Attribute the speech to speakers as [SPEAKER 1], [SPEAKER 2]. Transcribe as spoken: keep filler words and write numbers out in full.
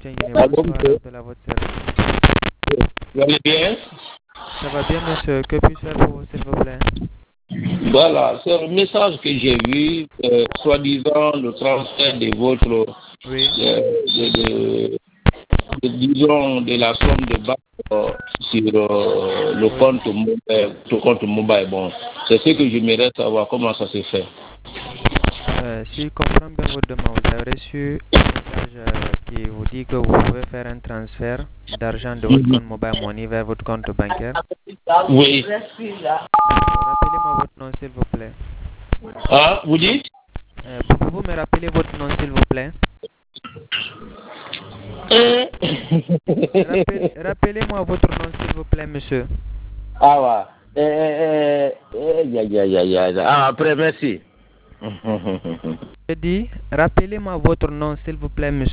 [SPEAKER 1] Pardon,
[SPEAKER 2] Bonsoir,
[SPEAKER 1] monsieur.
[SPEAKER 2] appel à votre service.
[SPEAKER 1] Vous allez bien?
[SPEAKER 2] Ça va bien, monsieur. Que puis-je faire pour vous, s'il vous plaît?
[SPEAKER 1] Voilà, c'est un message que j'ai vu, euh, soi-disant le transfert de votre,
[SPEAKER 2] Oui.
[SPEAKER 1] euh, de, de- de- disons, de la somme de base euh, sur euh, le
[SPEAKER 2] Oui.
[SPEAKER 1] compte mobile. Le compte mobile. Bon, c'est ce que j'aimerais savoir, comment ça se fait.
[SPEAKER 2] Euh, si je comprends bien votre demande, vous avez reçu un message euh, qui vous dit que vous pouvez faire un transfert d'argent de votre
[SPEAKER 1] Mhm.
[SPEAKER 2] compte mobile money vers votre compte bancaire.
[SPEAKER 1] Oui.
[SPEAKER 2] D'accord. Rappelez-moi votre nom, s'il vous plaît.
[SPEAKER 1] Ah, vous dites?
[SPEAKER 2] Euh, Pouvez-vous me rappeler votre nom, s'il vous plaît?
[SPEAKER 1] Euh.
[SPEAKER 2] Rappel- Rappelez-moi votre nom, s'il vous plaît, monsieur.
[SPEAKER 1] Ah, ouais. Eh, eh, eh, eh, ya, ya, ya, ya, ya. Ah, après, merci.
[SPEAKER 2] Je dis, rappelez-moi votre nom, s'il vous plaît, monsieur.